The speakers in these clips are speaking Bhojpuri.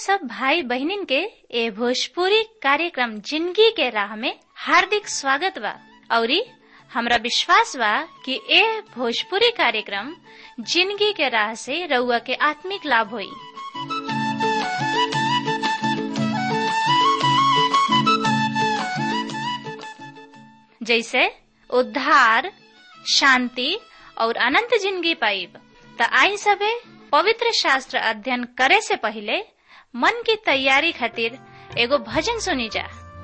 सब भाई बहनिन के ए भोजपुरी कार्यक्रम जिंदगी के राह में हार्दिक स्वागत बा। औरी हमरा विश्वास बा कि ए भोजपुरी कार्यक्रम जिंदगी के राह से रउआ के आत्मिक लाभ होई। जैसे उद्धार, शांति और अनंत जिंदगी पाइब। त आई सबे पवित्र शास्त्र अध्ययन करे से पहले मन की तैयारी खातिर एगो भजन सुनी जा।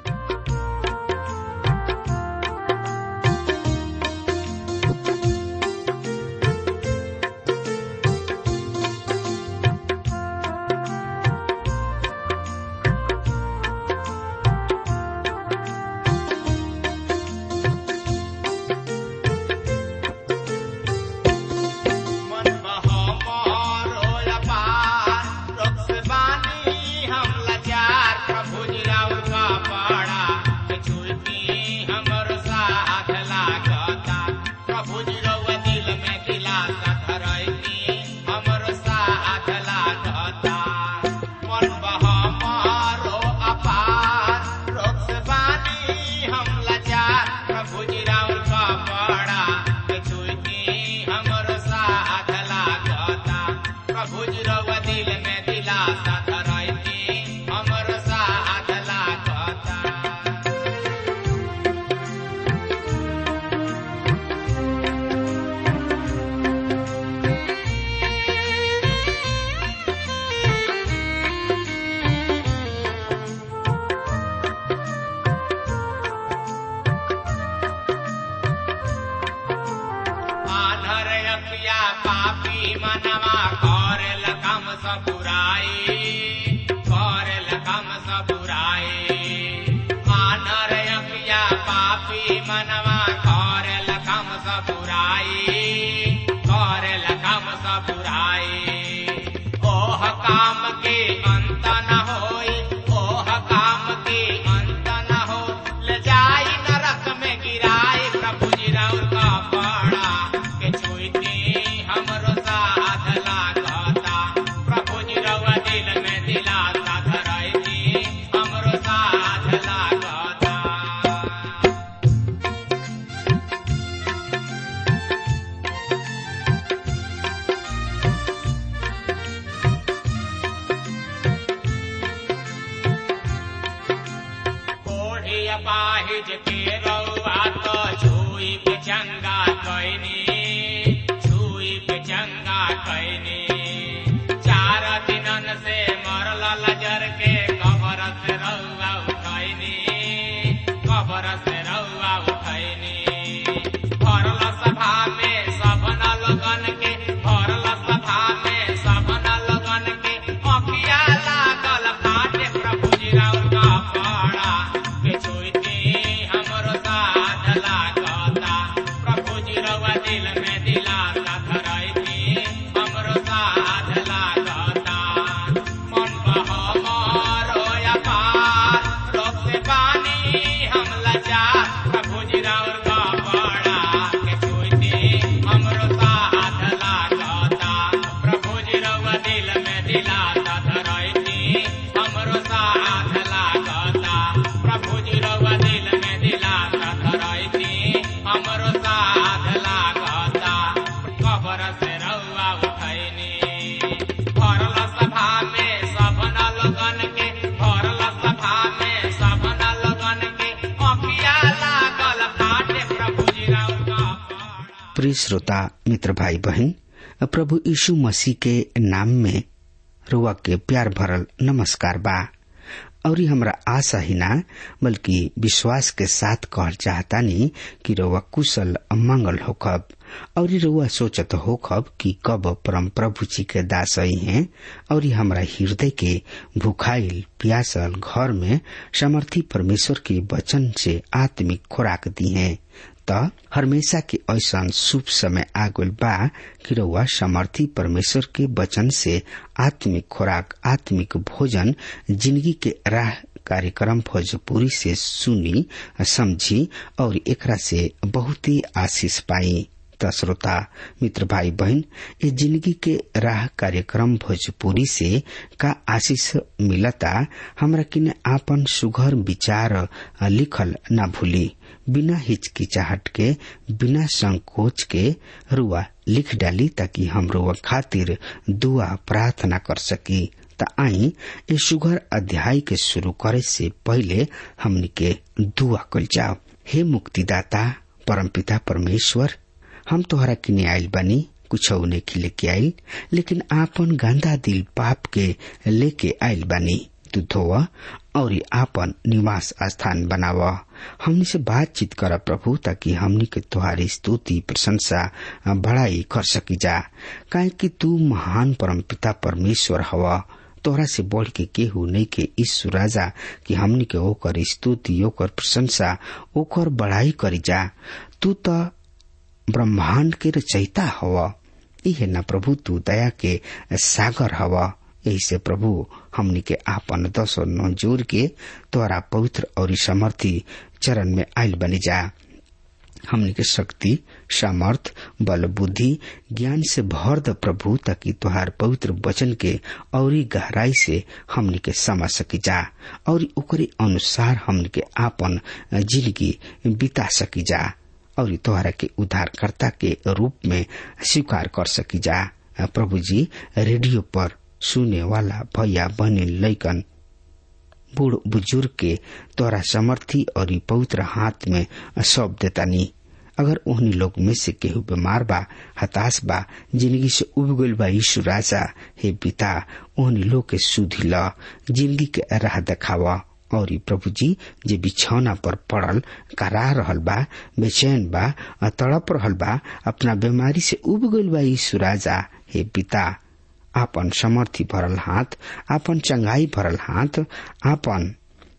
प्रिय श्रोता मित्र भाई बहन, प्रभु यीशु मसीह के नाम में रुआ के प्यार भरल नमस्कार बा। और हमरा आशा ही ना बल्कि विश्वास के साथ कहल चाहतानी कि रुआ कुशल मंगल होखब और रुआ सोचत होखब कि कब परम प्रभु जी के दास आई हैं और हमरा हृदय के भूखाइल प्यासल घर में समर्थी परमेश्वर के वचन से आत्मिक खुराक दी है। त हमेशा के ऐसा शुभ समय आगुल बा कि रउआ समर्थी परमेश्वर के वचन से आत्मिक खुराक, आत्मिक भोजन जिंदगी के राह कार्यक्रम भोजपुरी से सुनी, समझी और एकरा से बहुत ही आशीष पाई। त श्रोता मित्र भाई बहन, ये जिंदगी के राह कार्यक्रम भोजपुरी से का आशीष मिलता। हमरा किने आपन सुघर विचार लिखल न भूली। बिना हिचकिचाहट के, बिना संकोच के रुआ लिख डाली, ताकि हम रुआ खातिर दुआ प्रार्थना कर सकी। त आई ये सुघर अध्याय के शुरू करे से पहले हमनी के दुआ कल जाओ। हे मुक्तिदाता परमपिता परमेश्वर, हम तोहरा किने आइल बनी, कुछ नहीं लेके आइल, लेकिन आपन गंदा दिल पाप के लेके आइल बनी। तू धोवा और आपन निवास स्थान बनावा। हमनी से बातचीत कर प्रभु, ताकि हमनी के तुम्हारी स्तुति प्रशंसा बड़ाई कर सकी जा। काहे कि तू महान परमपिता परमेश्वर हवा। तोहरा से बढ़ के केहू नहीं के ईश्वर राजा कि हमनी के ओकर स्तुति, ओकर प्रशंसा, ओकर बड़ाई करी जा। तू तो ब्रह्मांड के रचयिता हवा। इहे न प्रभु, तू दया के सागर हवा। यही से प्रभु हमनी के आपन 10 और 9 जोर के तोरा पवित्र और समर्थी चरण में आइल बनी जा। हमनी के शक्ति, सामर्थ, बल, बुद्धि, ज्ञान से भर द प्रभु, ताकि तुहार पवित्र वचन के औरी गहराई से हमनी के समझ सकी जा और ओकरे अनुसार हमनी के आपन जिंदगी बिता सकी जा और तुहरा के उद्धारकर्ता के रूप में स्वीकार कर सकी जा। प्रभु जी, रेडियो पर सुने वाला भैया बहनी, लइकन, बूढ़ बुजुर्ग के तोरा समर्थी और पवित्र हाथ में सौंप देतानी। अगर उन्हीं लोग में से केहू बीमार बा, हताश बा, जिंदगी से उब गइल बा, यीशु राजा हे पिता, उन्हीं लोग के सुधी ला, जिंदगी के राह दिखावा। और प्रभु जी, जे बिछौना पर पड़ल करा रहल बा, बेचैन बा, तड़प रहल बा, अपना बीमारी से उब गइल बा, यीशु राजा हे पिता, आपन समर्थी भरल हाथ, आपन चंगाई भरल हाथ, आपन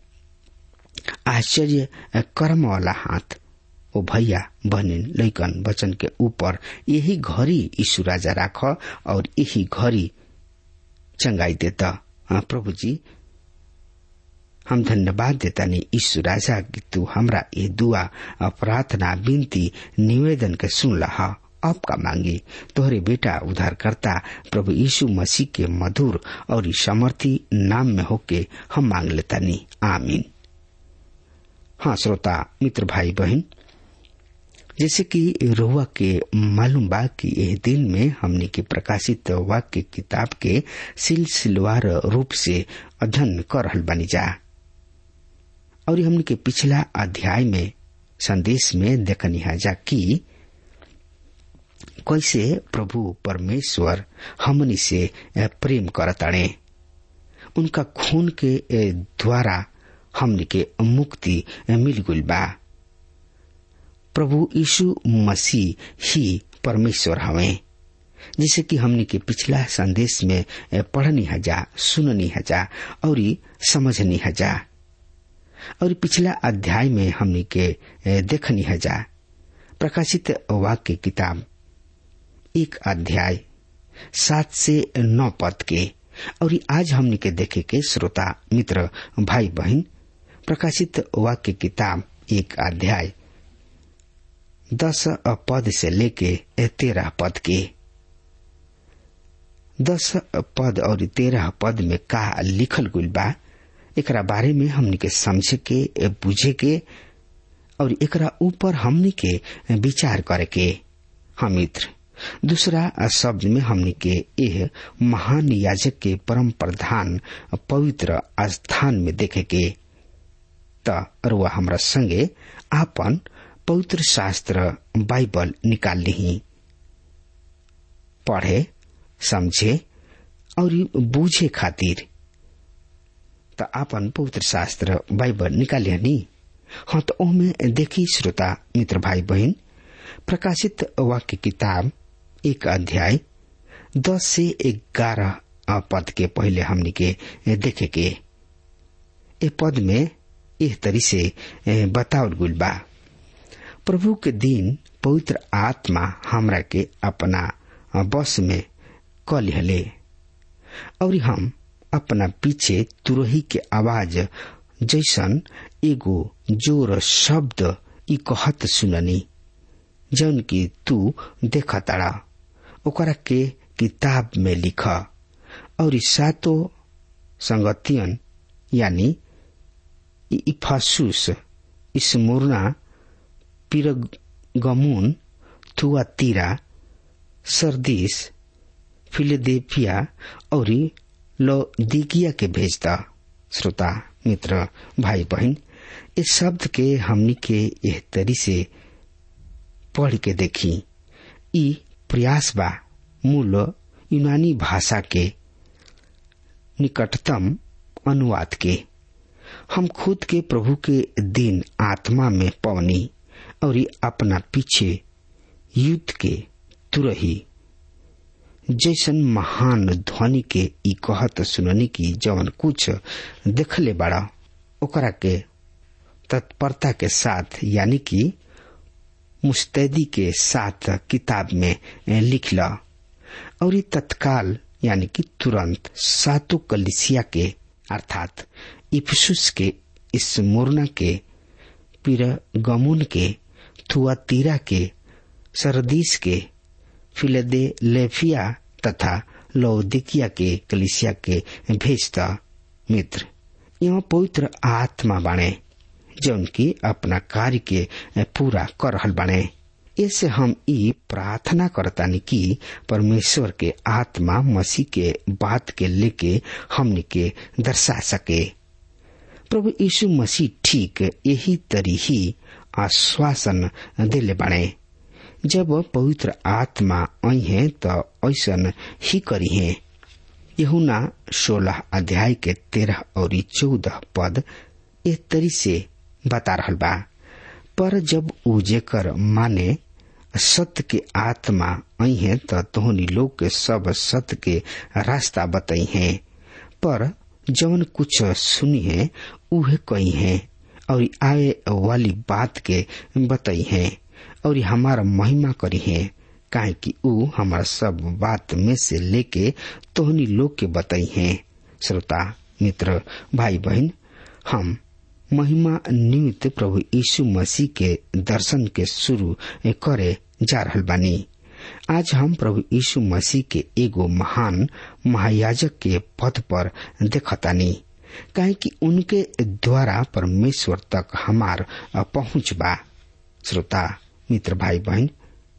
आश्चर्य कर्म वाला हाथ ओ भैया बहनिन, लइकन, वचन के ऊपर यही घड़ी यीशु राजा राख और यही घड़ी चंगाई देता। प्रभु जी, हम धन्यवाद देता नहीं यीशु राजा कि तू हमरा ये दुआ, प्रार्थना, विनती, निवेदन के सुन लहा। आपका मांगी तोहरे बेटा उद्धारकर्ता प्रभु यीशु मसीह के मधुर और सामर्थी नाम में होके हम मांग लेता नहीं, आमीन। हाँ श्रोता मित्र भाई बहन, जैसे कि रोवा के मालूम बा कि यह दिन में हमने के प्रकाशित वाक्य किताब के सिलसिलेवार रूप से अध्ययन कर रहल बनी जा और हमने के पिछला अध्याय में संदेश में देखनी है जा कि कैसे प्रभु परमेश्वर हमनी से प्रेम करताड़े। उनका खून के द्वारा हमनी के मुक्ति मिल गइल बा। प्रभु यीशु मसीह ही परमेश्वर हवे, जैसे कि हमनी के पिछला संदेश में पढ़नी हजा, सुननी हजा और समझनी हजा। और पिछला अध्याय में हमनी के देखनी हजा प्रकाशित वाक्य किताब 1 अध्याय 7 से 9 पद के। और आज हमनी के देखे के श्रोता मित्र भाई बहन, प्रकाशित वाक्य किताब 1 अध्याय 10 पद से लेके 13 पद के। 10 पद और 13 पद में का लिखल गइल बा, एकरा बारे में हमनी के समझे के, बुझे के और एकरा ऊपर हमनी के विचार करे के। हम मित्र, दूसरा शब्द में हमनी के यह महान याजक के परम प्रधान पवित्र स्थान में देखे के। त अरुआ हमरा संगे आपन पवित्र शास्त्र बाइबल निकाल ली, पढ़े, समझे और बूझे खातिर। त आपन पवित्र शास्त्र बाइबल निकाल ली। हाँ, तो ओमे देखी श्रोता मित्र भाई बहन, प्रकाशित वाक्य किताब 1 अध्याय 10 से 11 पद के पहले हमनी के देखे के। ए पद में इस तरी से बतावल गइल बा, प्रभु के दिन पवित्र आत्मा हमरा के अपना बस में क लिहले और हम अपना पीछे तुरही के आवाज जैसन एगो जोर शब्द ई कहत सुननी, जौन की तू देखा ताड़ा ओकरा के किताब में लिख और सातो संगतियन यानी Ephesus, Smyrna, Pergamum, Thyatira, Sardis, Philadelphia और लौदीकिया के भेजता। श्रोता मित्र भाई बहन, इस शब्द के हमनी के एह तरी से पढ़ के देखी। ई प्रयास बा मूल यूनानी भाषा के निकटतम अनुवाद के। हम खुद के प्रभु के दिन आत्मा में पवनी और अपना पीछे युद्ध के तुरही जैसन महान ध्वनि के ई कहत सुननी की जवन कुछ देखले बड़ा ओकरा के तत्परता के साथ यानी कि मुस्तैदी के साथ किताब में लिख ला और ये तत्काल यानी कि तुरंत सातों कलीसिया के अर्थात इफिसुस के, स्मुरना के, पिरगमुन के, थुआतीरा के, सरदीस के, फिलदेल्फिया तथा लौदीकिया के कलीसिया के भेजता। मित्र यहाँ पवित्र आत्मा बाणे जौन की अपना कार्य के पूरा कर रहल बाणे। इससे हम ई प्रार्थना करतानी कि परमेश्वर के आत्मा मसीह के बात के लेके हमने के दर्शा सके। प्रभु यीशु मसीह ठीक यही तरी ही आश्वासन दिले बाणे। जब पवित्र आत्मा आई है तो ऐसन ही करी है। यूहन्ना 16 अध्याय के 13 और 14 पद इस तरी से बता रहल बा। पर जब उ जेकर माने सत्य के आत्मा आई है तो तोहनी लोग के सब सत्य के रास्ता बताई है। पर जवन कुछ सुनी है उहे कही है और आए वाली बात के बताई है और हमारा महिमा करी है, काहे कि उ हमारा सब बात में से लेके तोहनी लोग के बताई है। श्रोता मित्र भाई बहन, हम महिमा निमित्त प्रभु यीशु मसीह के दर्शन के शुरू करे जा रहल बानी। आज हम प्रभु यीशु मसीह के एगो महान महायाजक के पद पर देखतानी, काहे कि उनके द्वारा परमेश्वर तक हमार पहुंच बा। श्रोता मित्र भाई बहन,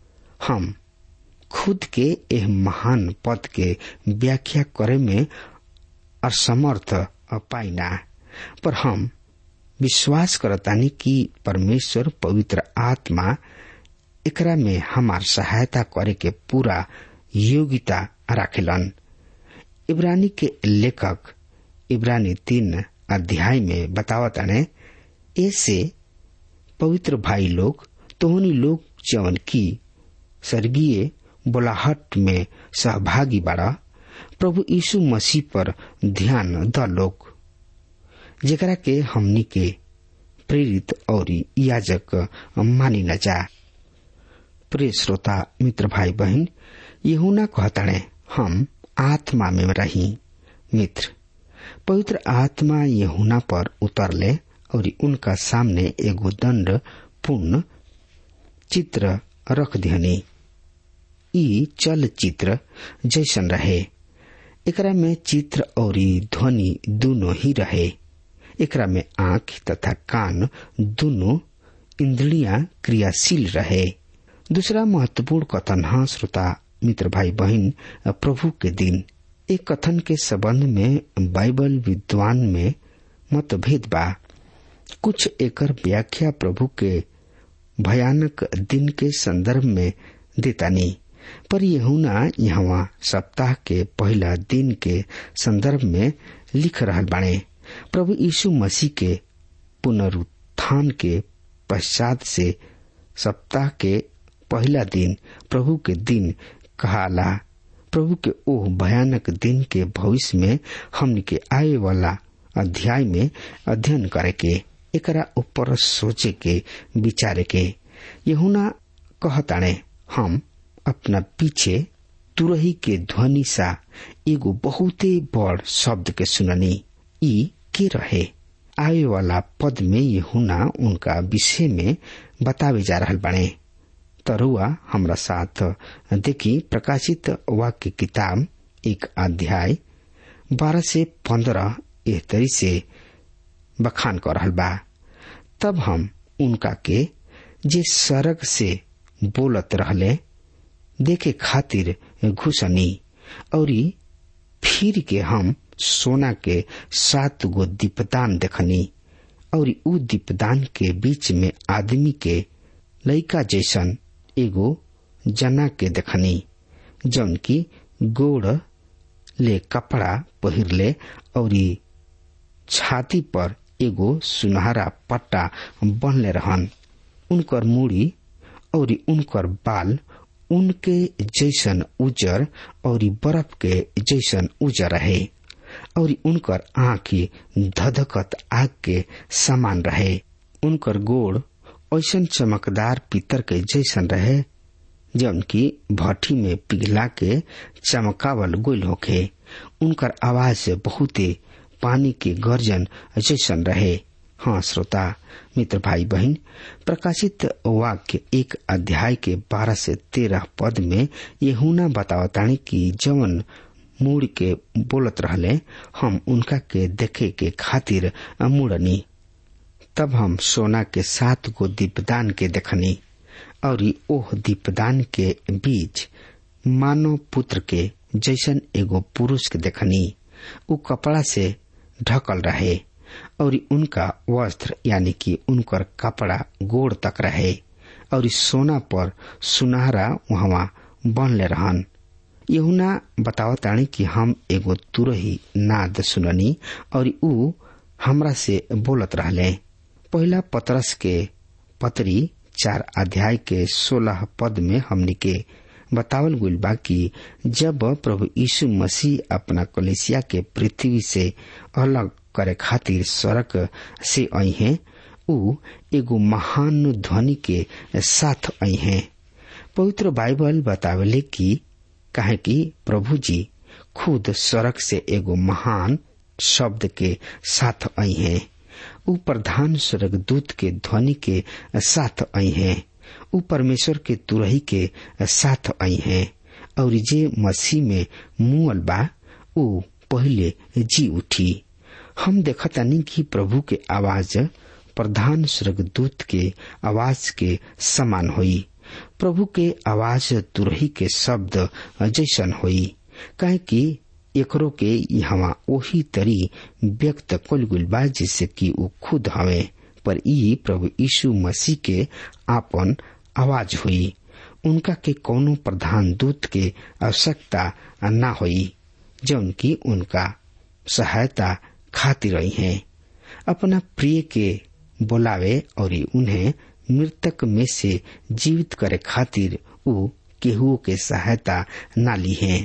हम खुद के एह महान पद के व्याख्या करे में असमर्थ पाइना, पर हम विश्वास करतानी कि परमेश्वर पवित्र आत्मा एकरा में हमार सहायता करे के पूरा योग्यता राखेलन। इब्रानी के लेखक इब्रानी 3 अध्याय में बतावताने, ऐसे पवित्र भाई लोग तोहनी लोग जवन की स्वर्गीय बुलाहट में सहभागी बाड़ा, प्रभु यीशु मसीह पर ध्यान द लोग, जेकरा के हमनी के प्रेरित और याजक मानी न जा। प्रिय श्रोता मित्र भाई बहन, यूहन्ना कहताणे हम आत्मा में रही। मित्र पवित्र आत्मा यूहन्ना पर उतरले और उनका सामने एगो दंड पूर्ण चित्र रख दिहनी। ई चलचित्र जैसन रहे। एकरा में चित्र और ध्वनि दोनों ही रहे। एकरा में आंख तथा कान दोनों इंद्रियां क्रियाशील रहे। दूसरा महत्वपूर्ण कथन है श्रोता मित्र भाई बहन, प्रभु के दिन। एक कथन के संबंध में बाइबल विद्वान में मतभेद बा। कुछ एकर व्याख्या प्रभु के भयानक दिन के संदर्भ में देतानी, पर यूहन्ना यहाँ सप्ताह के पहला दिन के संदर्भ में लिख रहल बाणे। प्रभु यीशु मसीह के पुनरुत्थान के पश्चात से सप्ताह के पहला दिन प्रभु के दिन कहाला। प्रभु के ओह भयानक दिन के भविष्य में हमने के आए वाला अध्याय में अध्ययन करे के, एकरा ऊपर सोचे के, विचारे के। यूहन्ना कहताणे हम अपना पीछे तुरही के ध्वनि सा एगो बहुते बड़ शब्द के सुननी। ई के रहे? आए वाला पद में यूहन्ना उनका विषय में बतावे जा रहल बाणे। तरुआ हमरा साथ देखी प्रकाशित वाक्य किताब 1 अध्याय 12 से 15 एह तरी से बखान कर रहल बा। तब हम उनका के जे सरग से बोलत रहले देखे खातिर घुसनी और फिर के हम सोना के 7 गो दीपदान देखनी और उ दीपदान के बीच में आदमी के लइका जैसन एगो जना के देखनी जौन की गोड़ ले कपड़ा पहिरले और छाती पर एगो सुनहरा पट्टा बनले रहन। उनकर मूड़ी और उनकर बाल उनके जैसन उजर और बर्फ के जैसन उजर रहे और उनकर आँखी धधकत आग के समान रहे। उनकर गोड़ ऐसन चमकदार पीतर के जैसन रहे जौन की भट्टी में पिघला के चमकावल गोल होखे। उनकर आवाज बहुते पानी के गर्जन जैसन रहे। हाँ श्रोता मित्र भाई बहन, प्रकाशित वाक्य 1 अध्याय के 12 से 13 पद में यूहन्ना बतावतानी कि जवन मुड़ के बोलत रहले हम उनका के देखे के खातिर मुड़नी। तब हम सोना के 7 गो दीपदान के देखनी और ओह दीपदान के बीच मानव पुत्र के जैसन एगो पुरुष के देखनी। उ कपड़ा से ढकल रहे और उनका वस्त्र यानी कि उनकर कपड़ा गोड़ तक रहे और सोना पर सुनहरा वहां बनले रहन। यूहन्ना बतावतानी कि हम एगो तुरही नाद सुननी और उ हमरा से बोलत रहले। पहला पतरस के पत्री 4 अध्याय के 16 पद में हमनी के बतावल गइल बा कि जब प्रभु यीशु मसीह अपना कलीसिया के पृथ्वी से अलग करे खातिर सड़क से आई हैं, उ एगो महान ध्वनि के साथ आई हैं। पवित्र बाइबल बतावेले कि काहे कि प्रभु जी खुद सड़क से एगो महान शब्द के साथ आई हैं। उ प्रधान स्वर्गदूत के ध्वनि के साथ आई हैं। उ परमेश्वर के तुरही के साथ आई हैं और जे मसीह में मुअल बा उ पहले जी उठी। हम देखतानी कि प्रभु के आवाज प्रधान स्वर्गदूत के आवाज के समान होई। प्रभु के आवाज तुरही के शब्द जैसन होई, काहे कि एकरो के यहाँ ओही तरी व्यक्त कइल गइल बा जिससे कि उ खुद हवे, पर ई प्रभु यीशु मसीह के आपन आवाज हुई। उनका के कोनो प्रधान दूत के आवश्यकता न होई जौन की उनका सहायता खातिर रही हैं। अपना प्रिय के बोलावे और उन्हें मृतक में से जीवित करे खातिर उ केहू के सहायता न ली है।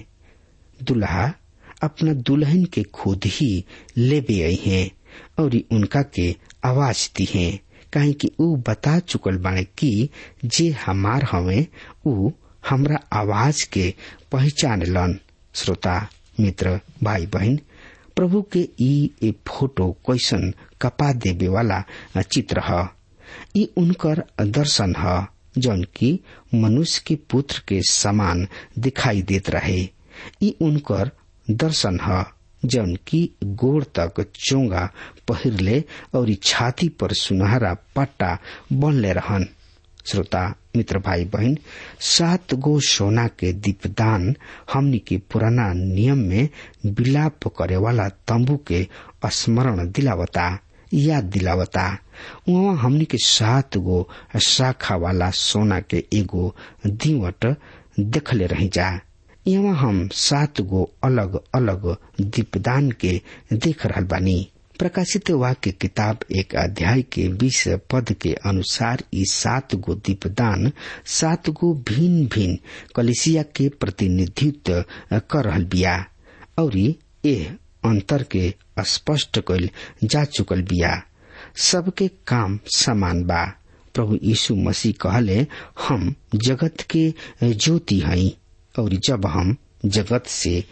दुल्हा अपना दुल्हन के खुद ही लेबे आई हैं और उनका के आवाज दी है, काहे कि उ बता चुकल बाने कि जे हमार हवे उ हमरा आवाज के पहचान लन। श्रोता मित्र भाई बहन, प्रभु के ई फोटो कैसन कपा देवे वाला चित्र है। ई उनकर दर्शन है जौन की मनुष्य के पुत्र के समान दिखाई देत रहे। ई उनकर दर्शन है जौन की गोड़ तक चोंगा पहिरले और छाती पर सुनहरा पट्टा बनले रहन। श्रोता मित्र भाई बहन, 7 गो सोना के दीपदान हमनी के पुराना नियम में विलाप करे वाला तंबू के स्मरण दिलावता, याद दिलावता। वहाँ हमनी के 7 गो शाखा वाला सोना के एगो दीवट देखले रही जा। यहाँ हम 7 गो अलग अलग दीपदान के देख रहल बानी। प्रकाशित वाक्य किताब 1 अध्याय के 20 पद के अनुसार ई 7 गो दीपदान 7 गो भिन्न भिन्न कलीसिया के प्रतिनिधित्व कर रहल बिया और एह अंतर के स्पष्ट कइल जा चुकल बिया। सबके काम समान बा। प्रभु यीशु मसीह कहले, हम जगत के ज्योति हई और जब हम जगत से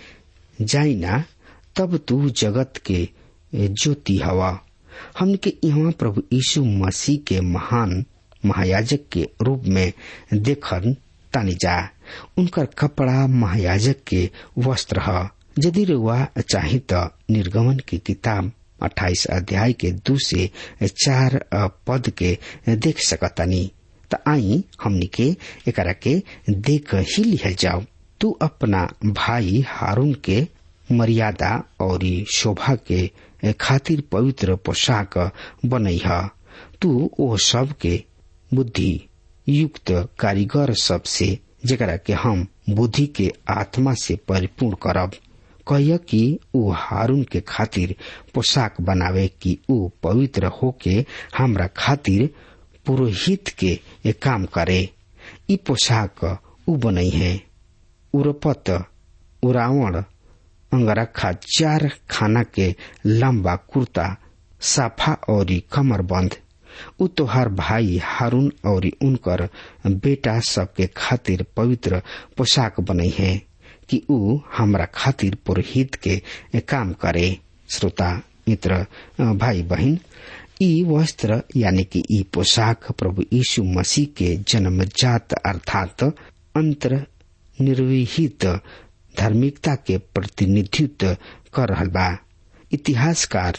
जाइना तब तू जगत के ज्योति हवा। हमके यहाँ प्रभु यीशु मसीह के महान महायाजक के रूप में देखन तानी जा। उनकर कपड़ा महायाजक के वस्त्र ह। यदि रुआ चाही तो निर्गमन की किताब 28 अध्याय के 2 से 4 पद के देख सकतानी। त आई हमनी के एकरा के देख ही लिहल जाओ। तू अपना भाई हारून के मर्यादा और शोभा के खातिर पवित्र पोशाक बनई ह। तू ओ सब के बुद्धि युक्त कारीगर सब से जेकरा के हम बुद्धि के आत्मा से परिपूर्ण करब कहिया कि ऊ हारून के खातिर पोशाक बनावे कि ऊ पवित्र होके हमरा खातिर पुरोहित के काम करे। ई पोशाक ऊ बनई है उरपत उरावण अंगरखा 4 खाना के लंबा कुर्ता साफा और कमर बंद। ऊ तोहार भाई हारून और उनकर बेटा सबके खातिर पवित्र पोशाक बनई है कि ऊ हमरा खातिर पुरोहित के काम करे। श्रोता मित्र भाई बहन, ई वस्त्र यानी कि ई पोशाक प्रभु यीशु मसीह के जन्मजात अर्थात अंतर्निर्विहित धार्मिकता के प्रतिनिधित्व कर रहल बा। इतिहासकार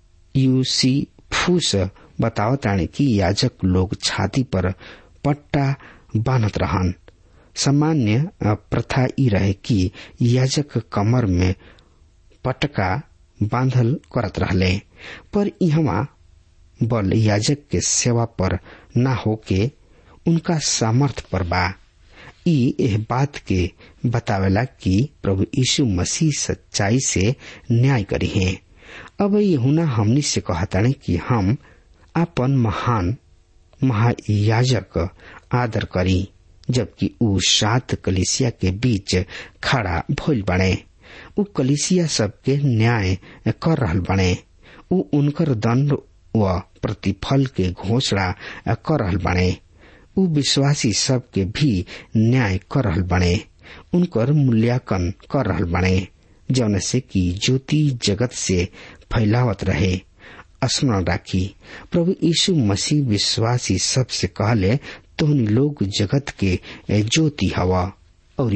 यूसीफुस बतावतानी कि याजक लोग छाती पर पट्टा बांधत रहन। सामान्य प्रथा ई रहे कि याजक कमर में पटका बांधल करत रहले, पर इहवा बल याजक के सेवा पर न होके उनका सामर्थ पर बा। ई एह बात के बतावेला कि प्रभु यीशु मसीह सच्चाई से न्याय करी है। अब यूहन्ना हमनी से कहताने कि हम अपन महान महायाजक आदर करी, जबकि ऊ 7 कलीसिया के बीच खड़ा भइल बने। ऊ कलीसिया सबके न्याय कर रहल बने। ऊ उनकर दंड व प्रतिफल के घोषणा कर रहल बने। ऊ विश्वासी सबके भी न्याय कर रहल बने, उनकर मूल्यांकन कर रहल बने, जौन से कि ज्योति जगत से फैलावत रहे। स्मरण राखी, प्रभु यीशु मसीह विश्वासी सबसे कहले, तोहनी लोग जगत के ज्योति हवा और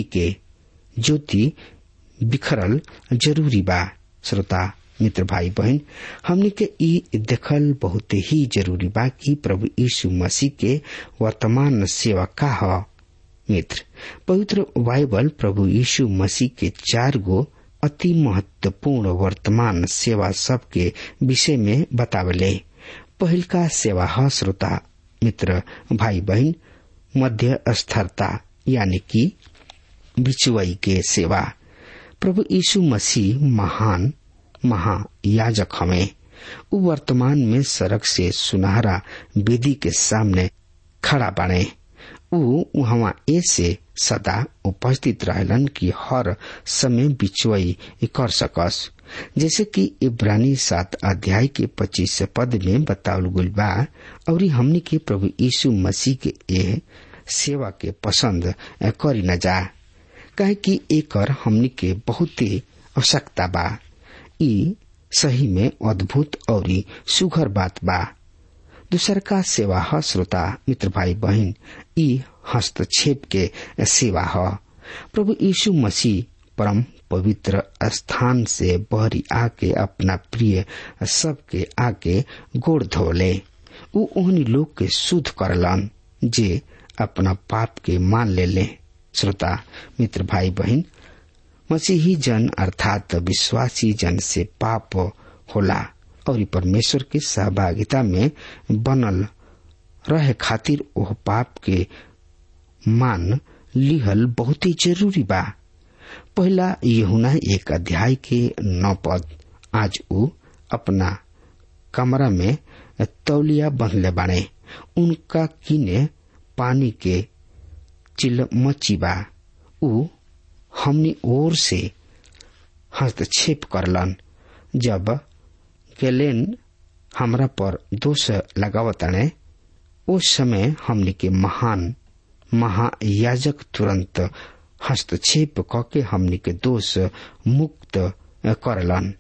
ज्योति बिखरल जरूरी बा। श्रोता मित्र भाई बहन, हमने के ई देखल बहुत ही जरूरी बा कि प्रभु यीशु मसीह के वर्तमान सेवा का ह। मित्र, पवित्र बाइबल प्रभु यीशु मसीह के 4 गो अति महत्वपूर्ण वर्तमान सेवा सब के विषय में बतावले। पहिल का सेवा है श्रोता मित्र भाई बहन मध्य स्थरता यानी कि बिचुआई के सेवा। प्रभु यीशु मसीह महान महायाजक हमें उ वर्तमान में सड़क से सुनहरा वेदी के सामने खड़ा बने। उ वहाँ ऐसे सदा उपस्थित रहलन कि हर समय बिचुआई कर सकस, जैसे कि इब्रानी 7 अध्याय के 25 पद में बतावल गइल बा। और हमनी के प्रभु यीशु मसीह के ये सेवा के पसंद करी न जा, काहे कि एकर हमनी के बहुत ही आवश्यकता बा। ई सही में अद्भुत और सुघर बात बा। दूसर का सेवा है श्रोता मित्र भाई बहन, ई हस्तक्षेप के सेवा है। प्रभु यीशु मसीह परम पवित्र स्थान से बहरी आके अपना प्रिय सबके आके गोड़ धोले। उ ओहनी लोग के शुद्ध करलन जे अपना पाप के मान ले। श्रोता मित्र भाई बहन, मसीही जन अर्थात विश्वासी जन से पाप होला और परमेश्वर के सहभागिता में बनल रहे खातिर ओह पाप के मान लिहल बहुत ही जरूरी बा। पहला यूहन्ना 1 अध्याय के 9 पद, आज उ अपना कमरा में तौलिया बंधले बाने, उनका किने पानी के चिलमची बा। उ हमनी ओर से हस्तक्षेप करलन। जब गेलेन हमरा पर दोष लगावताने, उस समय हमनी के महान महायाजक तुरंत हस्तक्षेप करके हमनी के दोष मुक्त करलन।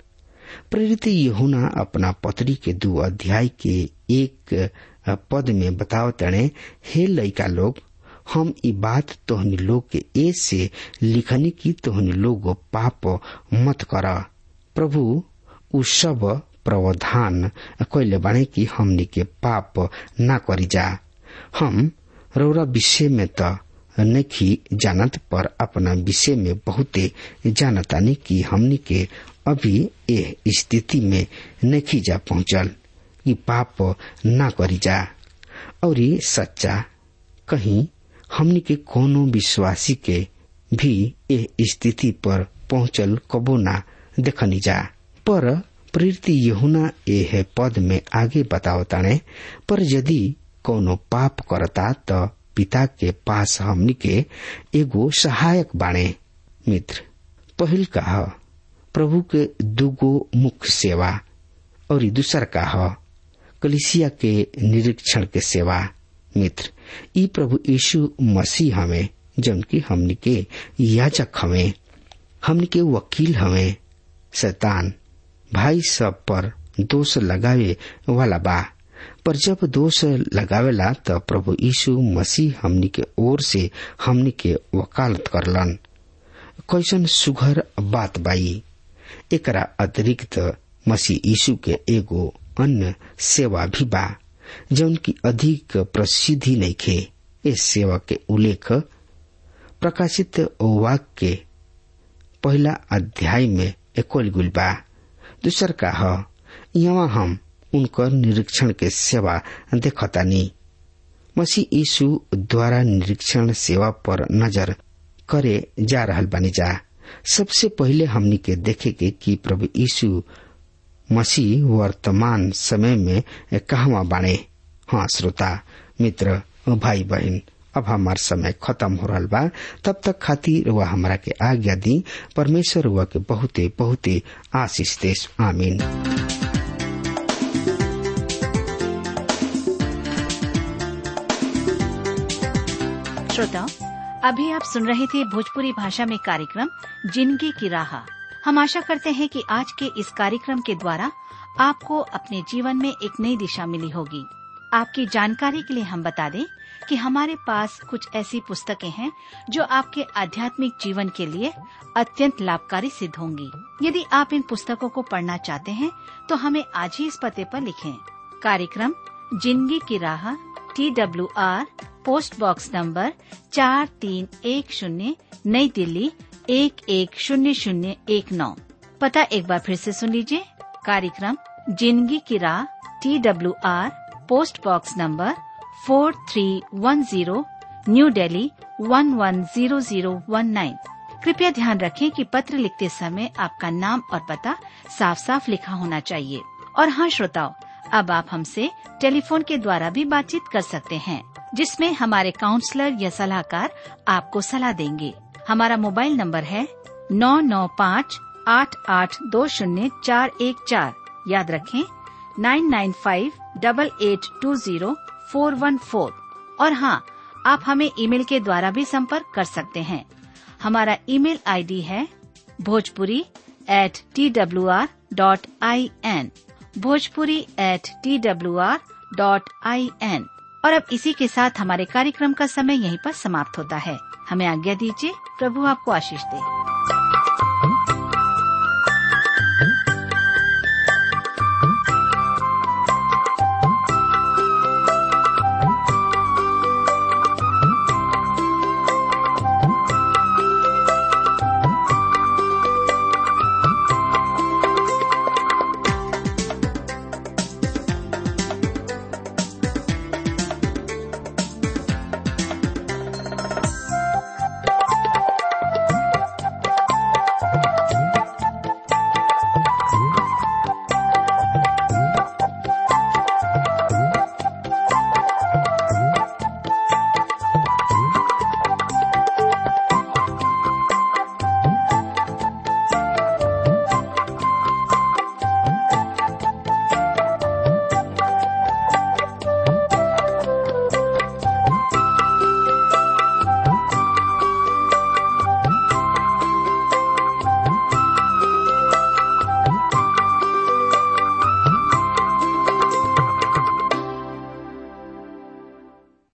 प्रेरित यूहन्ना अपना पत्री के 2 अध्याय के 1 पद में बताओ तणे, हे लइका लोग, हम ई बात तोहनी लोग के ऐसे लिखनी की तोहनी लोग पाप मत कर। प्रभु उ सब प्रावधान कैले बाणे कि हमनी के पाप ना करी जा। हम रौरा विषय में तो नहीं जानत, पर अपना विषय में बहुते जानतानी कि हमनी के अभी ए स्थिति में नहीं जा पहुंचल कि पाप ना करी जा। और सच्चा कहीं हमनी के कोनो विश्वासी के भी ए स्थिति पर पहुंचल कबो ना देखनी जा। पर प्रेरित यूहन्ना ए पद में आगे बताओ ताने, पर यदि कोनो पाप करता तो पिता के पास हमनी के एगो सहायक बाणे। मित्र, पहिल का प्रभु के 2 मुख्य सेवा और दूसर का कलीसिया के निरीक्षण के सेवा। मित्र, ई प्रभु यीशु मसीह हमें, जौन की हमनी के याजक हमें, हमनी के वकील हमें। शैतान भाई सब पर दोष लगावे वाला बा, पर जब दोष लगावेला तो प्रभु यीशु मसीह हमनी के ओर से हमनी के वकालत करलन। कैसन सुघर बात बाई। एकरा अतिरिक्त मसीह यीशु के एगो अन्य सेवा भी बा, जौन की अधिक प्रसिद्धि नहीं खे। इस सेवा के उल्लेख प्रकाशित वाक्य के 1 अध्याय में एकोल गुल बा। दूसर का यहाँ हम उनकर निरीक्षण के सेवा देखतानी। मसीह यीशु द्वारा निरीक्षण सेवा पर नजर करे जा रहल बानी जा। सबसे पहले हमनी के देखे के कि प्रभु यीशु मसीह वर्तमान समय में कहवा बाणे। हाँ श्रोता मित्र भाई बहन, अब हमार समय खत्म हो रहा बा। तब तक खातिर वह हमरा के आज्ञा दी। परमेश्वर वह के बहुते बहुते आशीष देश। आमीन। श्रोताओं, अभी आप सुन रहे थे भोजपुरी भाषा में कार्यक्रम जिंदगी की राह। हम आशा करते हैं कि आज के इस कार्यक्रम के द्वारा आपको अपने जीवन में एक नई दिशा मिली होगी। आपकी जानकारी के लिए हम बता दें कि हमारे पास कुछ ऐसी पुस्तकें हैं जो आपके आध्यात्मिक जीवन के लिए अत्यंत लाभकारी सिद्ध होंगी। यदि आप इन पुस्तकों को पढ़ना चाहते हैं तो हमें आज ही इस पते पर लिखें। कार्यक्रम जिंदगी की राह, TWR, पोस्ट बॉक्स नंबर 4310, नई दिल्ली 110019। पता एक बार फिर से सुन लीजिए। कार्यक्रम जिंदगी की राह, TWR, post box number 4310, New Delhi 110019। कृपया ध्यान रखें कि पत्र लिखते समय आपका नाम और पता साफ साफ लिखा होना चाहिए। और हाँ श्रोताओं, अब आप हमसे टेलीफोन के द्वारा भी बातचीत कर सकते हैं, जिसमें हमारे काउंसलर या सलाहकार आपको सलाह देंगे। हमारा मोबाइल नंबर है 9958820414। याद रखें 9958820414। और हाँ, आप हमें ईमेल के द्वारा भी संपर्क कर सकते हैं। हमारा ईमेल आईडी है bhojpuri@twr.in, bhojpuri@twr.in। और अब इसी के साथ हमारे कार्यक्रम का समय यहीं पर समाप्त होता है। हमें आज्ञा दीजिए। प्रभु आपको आशीष दे।